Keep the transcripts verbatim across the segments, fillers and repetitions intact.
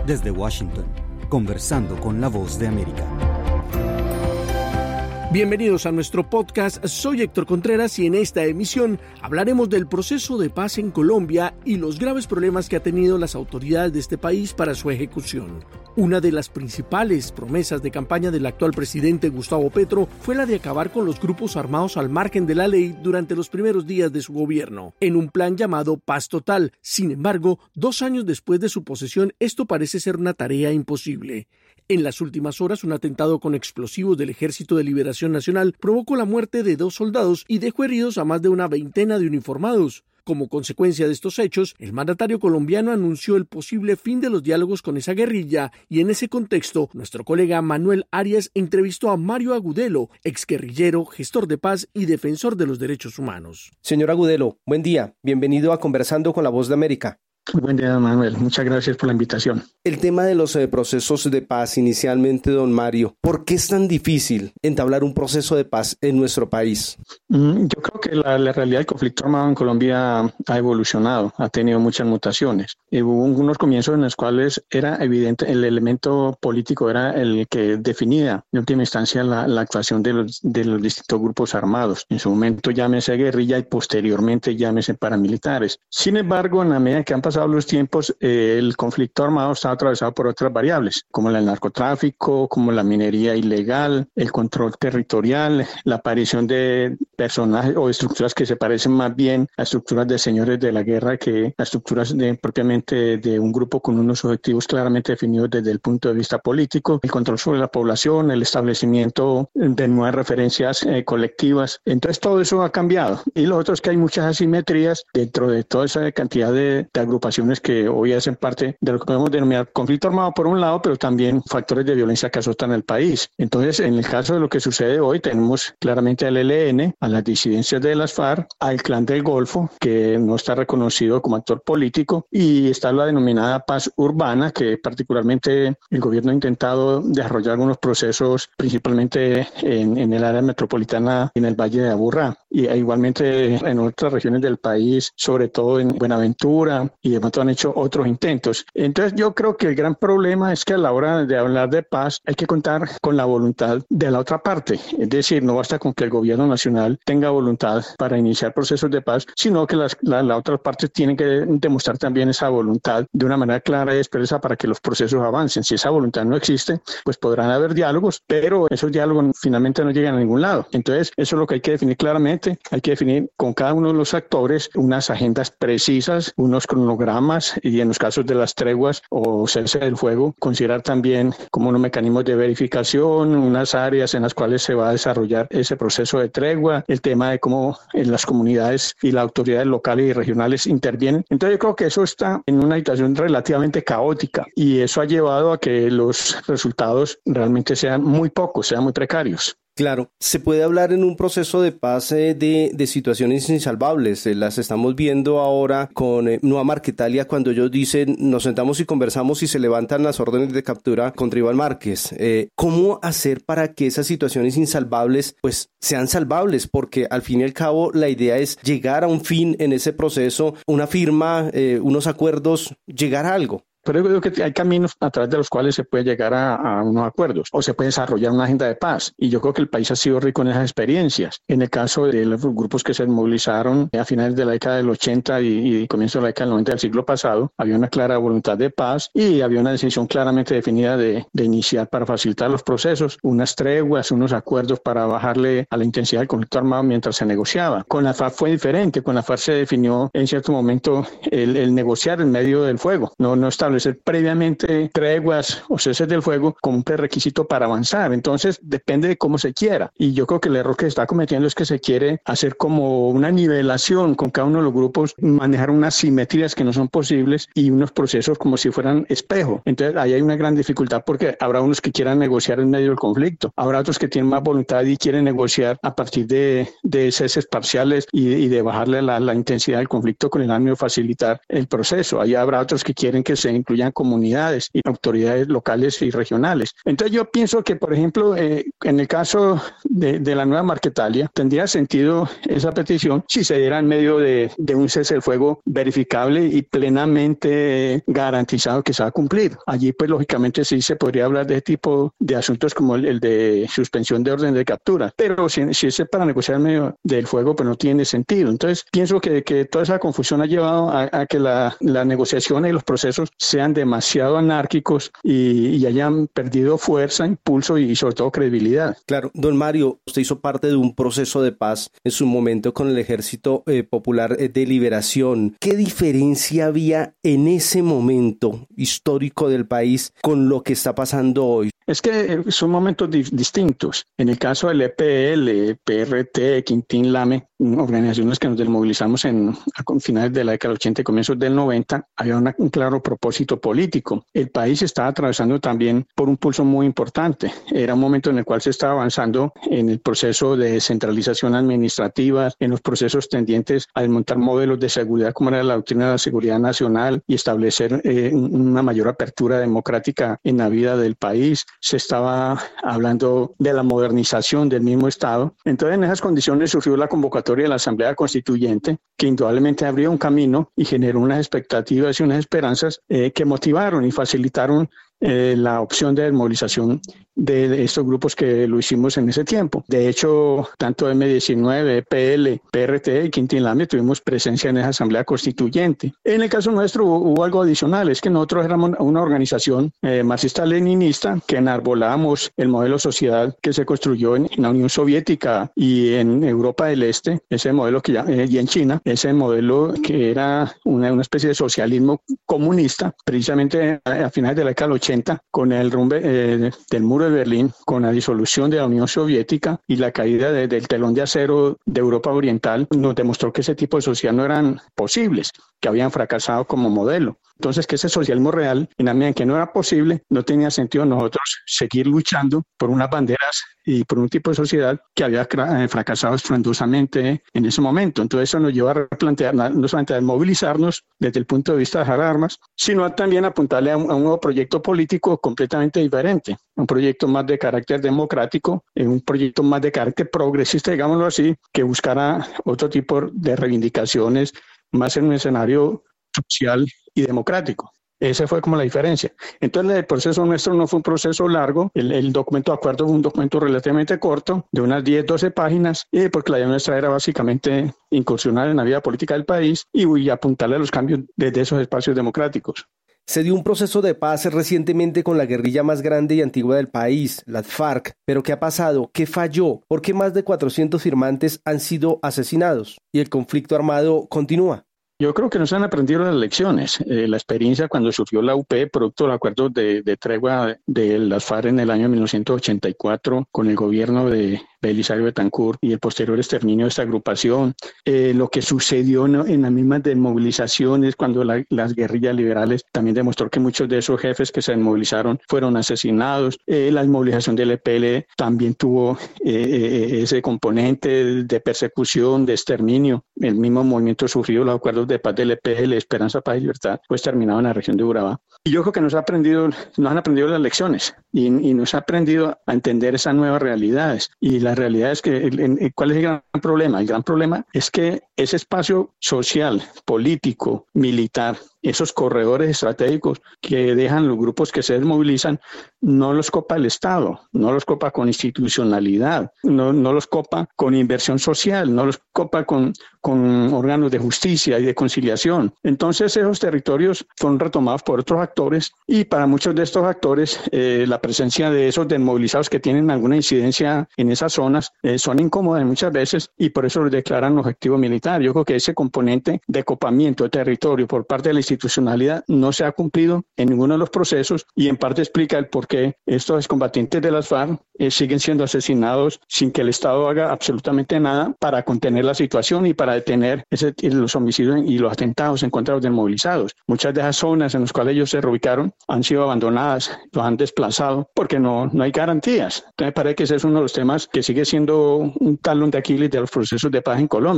Desde Washington, conversando con la Voz de América. Bienvenidos a nuestro podcast, soy Héctor Contreras y en esta emisión hablaremos del proceso de paz en Colombia y los graves problemas que han tenido las autoridades de este país para su ejecución. Una de las principales promesas de campaña del actual presidente Gustavo Petro fue la de acabar con los grupos armados al margen de la ley durante los primeros días de su gobierno, en un plan llamado Paz Total. Sin embargo, dos años después de su posesión, esto parece ser una tarea imposible. En las últimas horas, un atentado con explosivos del Ejército de Liberación Nacional provocó la muerte de dos soldados y dejó heridos a más de una veintena de uniformados. Como consecuencia de estos hechos, el mandatario colombiano anunció el posible fin de los diálogos con esa guerrilla y en ese contexto, nuestro colega Manuel Arias entrevistó a Mario Agudelo, exguerrillero, gestor de paz y defensor de los derechos humanos. Señor Agudelo, buen día. Bienvenido a Conversando con la Voz de América. Muy buen día, Manuel. Muchas gracias por la invitación. El tema de los eh, procesos de paz, inicialmente, don Mario, ¿por qué es tan difícil entablar un proceso de paz en nuestro país? Mm, yo creo que la, la realidad del conflicto armado en Colombia ha evolucionado, ha tenido muchas mutaciones. Y hubo unos comienzos en los cuales era evidente, el elemento político era el que definía, en última instancia, la, la actuación de los, de los distintos grupos armados. En su momento llámese guerrilla y posteriormente llámese paramilitares. Sin embargo, en la medida que han pasado los tiempos, eh, el conflicto armado está atravesado por otras variables, como el narcotráfico, como la minería ilegal, el control territorial, la aparición de personajes o estructuras que se parecen más bien a estructuras de señores de la guerra que a estructuras de, propiamente de un grupo con unos objetivos claramente definidos desde el punto de vista político, el control sobre la población, el establecimiento de nuevas referencias eh, colectivas. Entonces todo eso ha cambiado. Y lo otro es que hay muchas asimetrías dentro de toda esa cantidad de, de agrupaciones que hoy hacen parte de lo que podemos denominar conflicto armado por un lado, pero también factores de violencia que azotan el país. Entonces, en el caso de lo que sucede hoy, tenemos claramente al E L N, a las disidencias de las FARC, al Clan del Golfo, que no está reconocido como actor político, y está la denominada paz urbana, que particularmente el gobierno ha intentado desarrollar algunos procesos, principalmente en, en el área metropolitana, en el Valle de Aburrá, y igualmente en otras regiones del país, sobre todo en Buenaventura, y de pronto han hecho otros intentos. Entonces yo creo que el gran problema es que a la hora de hablar de paz hay que contar con la voluntad de la otra parte. Es decir, no basta con que el gobierno nacional tenga voluntad para iniciar procesos de paz, sino que las, la, la otra parte tiene que demostrar también esa voluntad de una manera clara y expresa para que los procesos avancen. Si esa voluntad no existe, pues podrán haber diálogos, pero esos diálogos finalmente no llegan a ningún lado. Entonces eso es lo que hay que definir claramente. Hay que definir con cada uno de los actores unas agendas precisas, unos cronogramas y en los casos de las treguas o cese del fuego, considerar también como unos mecanismos de verificación, unas áreas en las cuales se va a desarrollar ese proceso de tregua, el tema de cómo en las comunidades y las autoridades locales y regionales intervienen. Entonces yo creo que eso está en una situación relativamente caótica y eso ha llevado a que los resultados realmente sean muy pocos, sean muy precarios. Claro, se puede hablar en un proceso de paz eh, de, de situaciones insalvables. Eh, las estamos viendo ahora con eh, Nueva Marquetalia cuando ellos dicen nos sentamos y conversamos y se levantan las órdenes de captura contra Iván Márquez. Eh, ¿Cómo hacer para que esas situaciones insalvables pues sean salvables? Porque al fin y al cabo la idea es llegar a un fin en ese proceso, una firma, eh, unos acuerdos, llegar a algo. Pero yo creo que hay caminos a través de los cuales se puede llegar a, a unos acuerdos o se puede desarrollar una agenda de paz. Y yo creo que el país ha sido rico en esas experiencias. En el caso de los grupos que se movilizaron a finales de la década del ochenta y, y comienzo de la década del noventa del siglo pasado, había una clara voluntad de paz y había una decisión claramente definida de, de iniciar para facilitar los procesos, unas treguas, unos acuerdos para bajarle a la intensidad del conflicto armado mientras se negociaba. Con la FARC fue diferente. Con la FARC se definió en cierto momento el, el negociar en medio del fuego. No, no establecer previamente treguas o ceses del fuego como un prerequisito para avanzar. Entonces depende de cómo se quiera. Y yo creo que el error que se está cometiendo es que se quiere hacer como una nivelación con cada uno de los grupos, manejar unas simetrías que no son posibles y unos procesos como si fueran espejo. Entonces ahí hay una gran dificultad porque habrá unos que quieran negociar en medio del conflicto, habrá otros que tienen más voluntad y quieren negociar a partir de, de ceses parciales y, y de bajarle la, la intensidad del conflicto con el ánimo de facilitar el proceso. Ahí habrá otros que quieren que se incluyan comunidades y autoridades locales y regionales. Entonces yo pienso que, por ejemplo, eh, en el caso de, de la nueva Marquetalia, tendría sentido esa petición si se diera en medio de, de un cese del fuego verificable y plenamente garantizado que se va a cumplir. Allí, pues, lógicamente sí se podría hablar de este tipo de asuntos como el, el de suspensión de orden de captura, pero si, si es para negociar en medio del fuego, pues no tiene sentido. Entonces, pienso que, que toda esa confusión ha llevado a, a que la, la negociación y los procesos sean demasiado anárquicos y, y hayan perdido fuerza, impulso y sobre todo credibilidad. Claro, don Mario, usted hizo parte de un proceso de paz en su momento con el Ejército eh, Popular de Liberación. ¿Qué diferencia había en ese momento histórico del país con lo que está pasando hoy? Es que son momentos di- distintos. En el caso del E P L, P R T, Quintín Lame, organizaciones que nos desmovilizamos en, a finales de la década del ochenta y comienzos del noventa, había una, un claro propósito político. El país estaba atravesando también por un pulso muy importante. Era un momento en el cual se estaba avanzando en el proceso de descentralización administrativa, en los procesos tendientes a desmontar modelos de seguridad como era la doctrina de la seguridad nacional y establecer eh, una mayor apertura democrática en la vida del país. Se estaba hablando de la modernización del mismo Estado. Entonces, en esas condiciones surgió la convocatoria de la Asamblea Constituyente, que indudablemente abrió un camino y generó unas expectativas y unas esperanzas eh, que motivaron y facilitaron eh, la opción de desmovilización de, de estos grupos que lo hicimos en ese tiempo. De hecho, tanto eme diecinueve, E P L, P R T y Quintín Lame tuvimos presencia en esa Asamblea Constituyente. En el caso nuestro hubo, hubo algo adicional, es que nosotros éramos una organización eh, marxista-leninista que enarbolábamos el modelo social que se construyó en, en la Unión Soviética y en Europa del Este, ese modelo que ya, eh, y en China, ese modelo que era una, una especie de socialismo comunista, precisamente a, a finales de la década del ochenta, con el rumbe eh, del muro de Berlín, con la disolución de la Unión Soviética y la caída de, del telón de acero de Europa Oriental, nos demostró que ese tipo de sociedad no eran posibles, que habían fracasado como modelo. Entonces, que ese socialismo real, en la medida en que no era posible, no tenía sentido nosotros seguir luchando por unas banderas y por un tipo de sociedad que había fracasado estruendosamente en ese momento. Entonces, eso nos lleva a replantear, no solamente a desmovilizarnos desde el punto de vista de dejar armas, sino también a apuntarle a un, a un nuevo proyecto político completamente diferente, un proyecto más de carácter democrático, un proyecto más de carácter progresista, digámoslo así, que buscara otro tipo de reivindicaciones, más en un escenario social y democrático. Esa fue como la diferencia. Entonces, el proceso nuestro no fue un proceso largo. El, el documento de acuerdo fue un documento relativamente corto, de unas diez, doce páginas, eh, porque la idea nuestra era básicamente incursionar en la vida política del país y, y apuntarle a los cambios desde esos espacios democráticos. Se dio un proceso de paz recientemente con la guerrilla más grande y antigua del país, las FARC. ¿Pero qué ha pasado? ¿Qué falló? ¿Por qué más de cuatrocientos firmantes han sido asesinados? ¿Y el conflicto armado continúa? Yo creo que nos han aprendido las lecciones. Eh, la experiencia cuando surgió la U P, producto del acuerdo de, de tregua de las FARC en el año mil novecientos ochenta y cuatro, con el gobierno de Belisario Betancur y el posterior exterminio de esta agrupación, eh, lo que sucedió en, en las mismas desmovilizaciones cuando la, las guerrillas liberales también demostró que muchos de esos jefes que se desmovilizaron fueron asesinados. Eh, la desmovilización del E P L también tuvo eh, ese componente de persecución, de exterminio. El mismo movimiento surgido, los acuerdos de paz del E P L, Esperanza, Paz y Libertad, pues terminado en la región de Urabá. Y yo creo que nos ha aprendido, nos han aprendido las lecciones y, y nos ha aprendido a entender esas nuevas realidades. Y la realidad es que, el, el, ¿cuál es el gran problema? El gran problema es que ese espacio social, político, militar, esos corredores estratégicos que dejan los grupos que se desmovilizan, no los copa el Estado, no los copa con institucionalidad, no, no los copa con inversión social, no los copa con, con órganos de justicia y de conciliación. Entonces esos territorios son retomados por otros actores y para muchos de estos actores eh, la presencia de esos desmovilizados que tienen alguna incidencia en esas zonas eh, son incómodas muchas veces y por eso los declaran objetivo militar. Yo creo que ese componente de copamiento de territorio por parte de la institucionalidad no se ha cumplido en ninguno de los procesos y en parte explica el por qué estos combatientes de las FARC eh, siguen siendo asesinados sin que el Estado haga absolutamente nada para contener la situación y para detener ese, los homicidios y los atentados en contra de los desmovilizados. Muchas de esas zonas en las cuales ellos se reubicaron han sido abandonadas, los han desplazado porque no, no hay garantías. Entonces me parece que ese es uno de los temas que sigue siendo un talón de Aquiles de los procesos de paz en Colombia.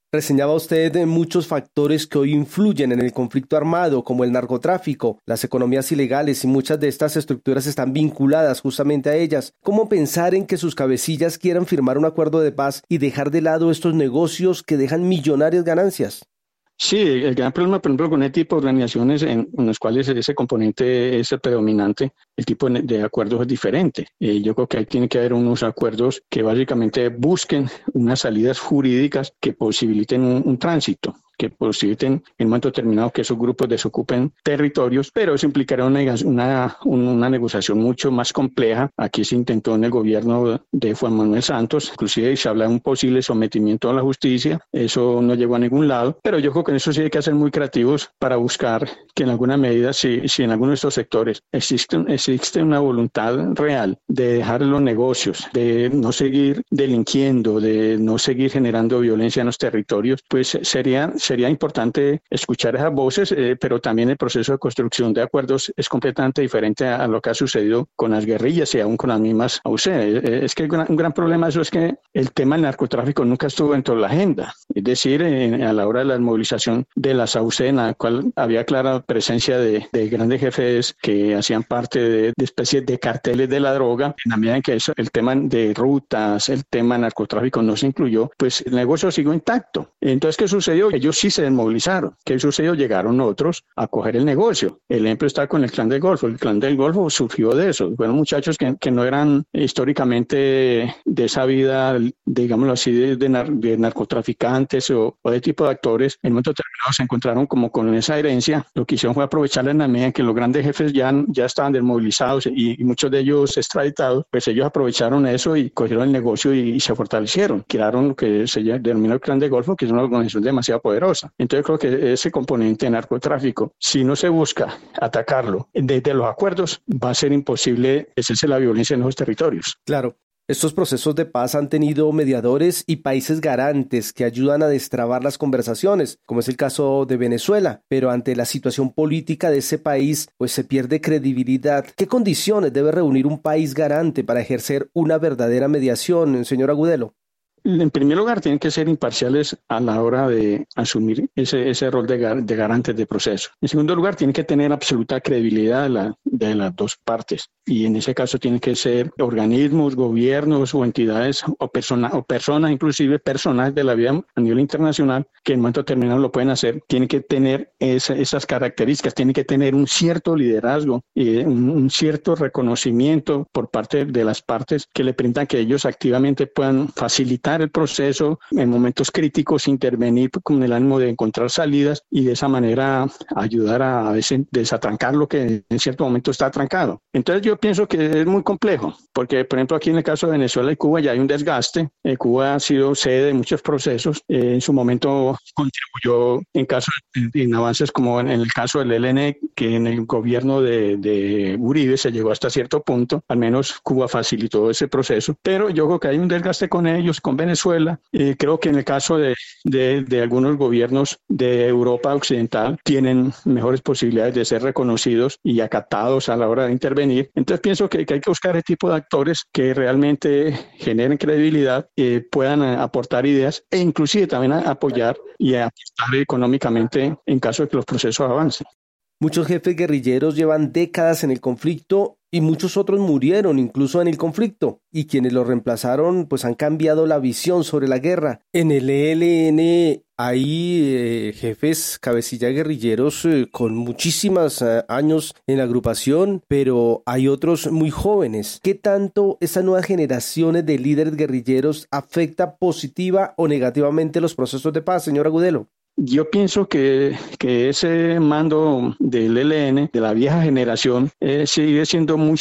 Reseñaba usted de muchos factores que hoy influyen en el conflicto armado, como el narcotráfico, las economías ilegales, y muchas de estas estructuras están vinculadas justamente a ellas. ¿Cómo pensar en que sus cabecillas quieran firmar un acuerdo de paz y dejar de lado estos negocios que dejan millonarias ganancias? Sí, el gran problema, por ejemplo, con este tipo de organizaciones en, en los cuales ese componente es el predominante, el tipo de acuerdos es diferente. Eh, yo creo que ahí tiene que haber unos acuerdos que básicamente busquen unas salidas jurídicas que posibiliten un, un tránsito, que posibiliten en un momento determinado que esos grupos desocupen territorios, pero eso implicará una, una, una negociación mucho más compleja. Aquí se intentó en el gobierno de Juan Manuel Santos, inclusive se habla de un posible sometimiento a la justicia, eso no llegó a ningún lado, pero yo creo que en eso sí hay que ser muy creativos para buscar que en alguna medida, si, si en alguno de estos sectores existe, existe una voluntad real de dejar los negocios, de no seguir delinquiendo, de no seguir generando violencia en los territorios, pues sería... Sería importante escuchar esas voces, eh, pero también el proceso de construcción de acuerdos es completamente diferente a, a lo que ha sucedido con las guerrillas y aún con las mismas A U C. Eh, es que un gran, un gran problema eso es que el tema del narcotráfico nunca estuvo dentro de la agenda. Es decir, eh, a la hora de la movilización de las A U C, en la cual había clara presencia de, de grandes jefes que hacían parte de, de especies de carteles de la droga, en la medida en que eso, el tema de rutas, el tema de narcotráfico no se incluyó, pues el negocio siguió intacto. Entonces, ¿qué sucedió? Ellos sí se desmovilizaron. ¿Qué sucedió? Llegaron otros a coger el negocio. El ejemplo está con el Clan del Golfo. El Clan del Golfo surgió de eso. Fueron muchachos que, que no eran históricamente de esa vida, digámoslo así, de, de, nar, de narcotraficantes o, o de tipo de actores. En un momento determinado se encontraron como con esa herencia. Lo que hicieron fue aprovecharla en la medida en que los grandes jefes ya, ya estaban desmovilizados y, y muchos de ellos extraditados. Pues ellos aprovecharon eso y cogieron el negocio y, y se fortalecieron. Crearon lo que se denominó el Clan del Golfo, que es una organización demasiado poderosa. Entonces creo que ese componente de narcotráfico, si no se busca atacarlo desde los acuerdos, va a ser imposible ejercer la violencia en los territorios. Claro. Estos procesos de paz han tenido mediadores y países garantes que ayudan a destrabar las conversaciones, como es el caso de Venezuela, pero ante la situación política de ese país, pues se pierde credibilidad. ¿Qué condiciones debe reunir un país garante para ejercer una verdadera mediación, señor Agudelo? En primer lugar, tienen que ser imparciales a la hora de asumir ese, ese rol de, gar, de garantes de proceso. En segundo lugar, tienen que tener absoluta credibilidad de, la, de las dos partes. Y en ese caso tienen que ser organismos, gobiernos o entidades o personas, o personas, inclusive personas de la vida a nivel internacional, que en un momento determinado lo pueden hacer. Tienen que tener esa, esas características, tienen que tener un cierto liderazgo, eh, un, un cierto reconocimiento por parte de las partes que le permitan que ellos activamente puedan facilitar el proceso en momentos críticos, intervenir con el ánimo de encontrar salidas y de esa manera ayudar a, a veces desatrancar lo que en cierto momento está atrancado. Entonces yo pienso que es muy complejo, porque por ejemplo aquí en el caso de Venezuela y Cuba ya hay un desgaste. Eh, Cuba ha sido sede de muchos procesos, eh, en su momento contribuyó en casos en avances como en, en el caso del E L N, que en el gobierno de, de Uribe se llegó hasta cierto punto, al menos Cuba facilitó ese proceso, pero yo creo que hay un desgaste con ellos, con Venezuela. Eh, creo que en el caso de, de, de algunos gobiernos de Europa Occidental tienen mejores posibilidades de ser reconocidos y acatados a la hora de intervenir. Entonces pienso que, que hay que buscar el tipo de actores que realmente generen credibilidad, eh, puedan aportar ideas e inclusive también apoyar y aportar económicamente en caso de que los procesos avancen. Muchos jefes guerrilleros llevan décadas en el conflicto y muchos otros murieron incluso en el conflicto, y quienes los reemplazaron pues han cambiado la visión sobre la guerra. En el E L N hay eh, jefes cabecilla guerrilleros eh, con muchísimos eh, años en la agrupación, pero hay otros muy jóvenes. ¿Qué tanto estas nuevas generaciones de líderes guerrilleros afecta positiva o negativamente los procesos de paz, señor Agudelo? Yo pienso que, que ese mando del E L N, de la vieja generación, eh, sigue siendo muy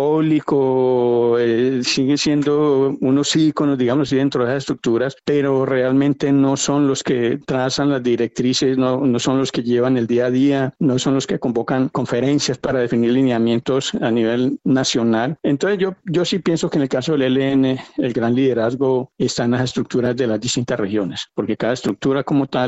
simbólico, eh, sigue siendo unos íconos, digamos, dentro de esas estructuras, pero realmente no son los que trazan las directrices, no, no son los que llevan el día a día, no son los que convocan conferencias para definir lineamientos a nivel nacional. Entonces yo, yo sí pienso que en el caso del E L N, el gran liderazgo está en las estructuras de las distintas regiones, porque cada estructura como tal es muy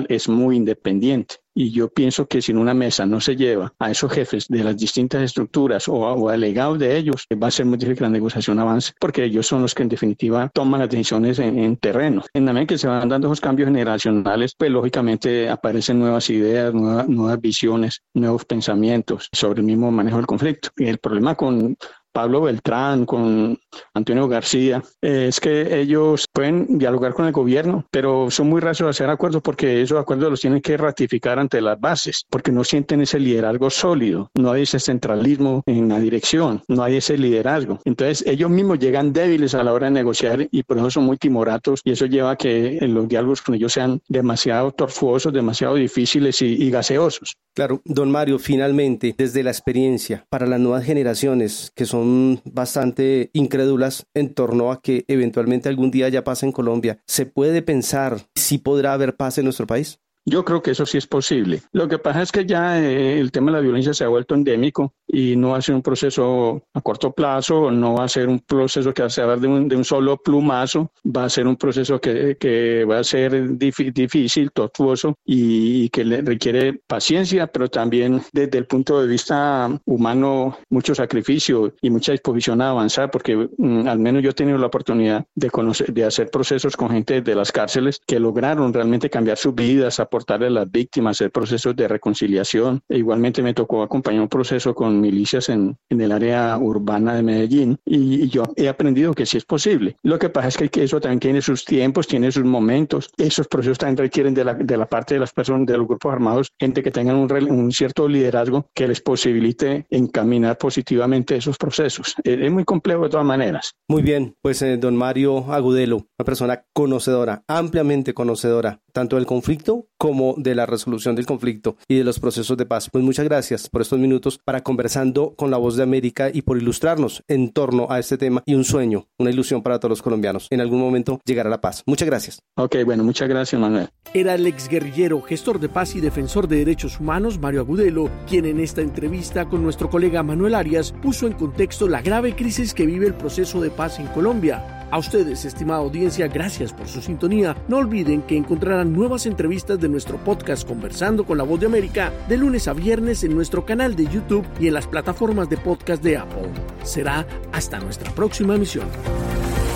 muy independiente. Y yo pienso que si en una mesa no se lleva a esos jefes de las distintas estructuras o a, o a delegados de ellos, va a ser muy difícil que la negociación avance, porque ellos son los que en definitiva toman las decisiones en, en terreno. En la medida que se van dando esos cambios generacionales, pues lógicamente aparecen nuevas ideas, nuevas, nuevas visiones, nuevos pensamientos sobre el mismo manejo del conflicto. Y el problema con Pablo Beltrán, con Antonio García, eh, es que ellos pueden dialogar con el gobierno, pero son muy reacios a hacer acuerdos porque esos acuerdos los tienen que ratificar ante las bases, porque no sienten ese liderazgo sólido, no hay ese centralismo en la dirección, no hay ese liderazgo. Entonces ellos mismos llegan débiles a la hora de negociar y por eso son muy timoratos, y eso lleva a que los diálogos con ellos sean demasiado tortuosos, demasiado difíciles y, y gaseosos. Claro, don Mario, finalmente, desde la experiencia, para las nuevas generaciones que son bastante incrédulas en torno a que eventualmente algún día haya paz en Colombia, ¿se puede pensar si podrá haber paz en nuestro país? Yo creo que eso sí es posible. Lo que pasa es que ya eh, el tema de la violencia se ha vuelto endémico y no va a ser un proceso a corto plazo, no va a ser un proceso que se va a dar de un, de un solo plumazo, va a ser un proceso que, que va a ser dif- difícil, tortuoso y, y que le requiere paciencia, pero también desde el punto de vista humano mucho sacrificio y mucha disposición a avanzar, porque mm, al menos yo he tenido la oportunidad de conocer, de hacer procesos con gente de las cárceles que lograron realmente cambiar sus vidas, aportarle a las víctimas, hacer procesos de reconciliación. E igualmente me tocó acompañar un proceso con milicias en, en el área urbana de Medellín y, y yo he aprendido que sí es posible. Lo que pasa es que, que eso también tiene sus tiempos, tiene sus momentos. Esos procesos también requieren de la, de la parte de las personas, de los grupos armados, gente que tengan un, un cierto liderazgo que les posibilite encaminar positivamente esos procesos. Es, es muy complejo de todas maneras. Muy bien, pues eh, don Mario Agudelo, una persona conocedora, ampliamente conocedora, tanto del conflicto como de la resolución del conflicto y de los procesos de paz. Pues muchas gracias por estos minutos para Conversando con la Voz de América y por ilustrarnos en torno a este tema y un sueño, una ilusión para todos los colombianos. En algún momento llegará la paz. Muchas gracias. Ok, bueno, muchas gracias, Manuel. Era el exguerrillero, gestor de paz y defensor de derechos humanos, Mario Agudelo, quien en esta entrevista con nuestro colega Manuel Arias puso en contexto la grave crisis que vive el proceso de paz en Colombia. A ustedes, estimada audiencia, gracias por su sintonía. No olviden que encontrarán nuevas entrevistas de nuestro podcast Conversando con la Voz de América de lunes a viernes en nuestro canal de YouTube y en las plataformas de podcast de Apple. Será hasta nuestra próxima emisión.